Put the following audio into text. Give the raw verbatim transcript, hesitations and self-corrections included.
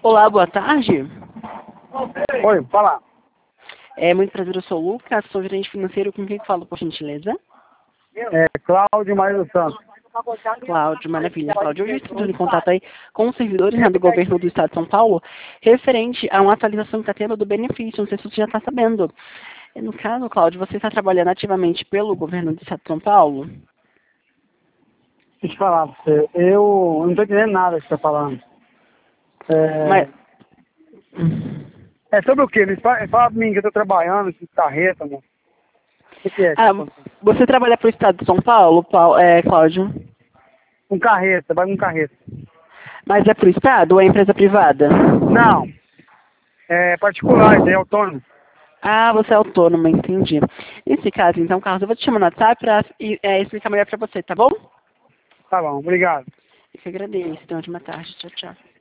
Olá, boa tarde. Oi, fala. É muito prazer, eu sou o Lucas, sou gerente financeiro, com quem falo, por gentileza? É Cláudio Maria dos Santos. Cláudio, maravilha. Cláudio, hoje eu estou entrando em contato aí com os servidores, né, do governo do estado de São Paulo, referente a uma atualização que está tendo do benefício, não sei se você já está sabendo. No caso, Cláudio, você está trabalhando ativamente pelo governo do estado de São Paulo? Deixa eu falar pra você. Eu não tô entendendo nada que você tá falando. É, Mas... é sobre o quê? Me fala, fala pra mim que eu tô trabalhando, que carreta, mano. O que, que é? Ah, você trabalha para o estado de São Paulo, Paulo é, Cláudio? Um carreta, vai com carreta. Mas é para o estado ou é empresa privada? Não. É particular, é autônomo. Ah, você é autônomo, entendi. Nesse caso, então, Carlos, eu vou te chamar no WhatsApp para é, explicar melhor para você, tá bom? Tá bom, obrigado. Eu que agradeço. Então, ótima tarde. Tchau, tchau.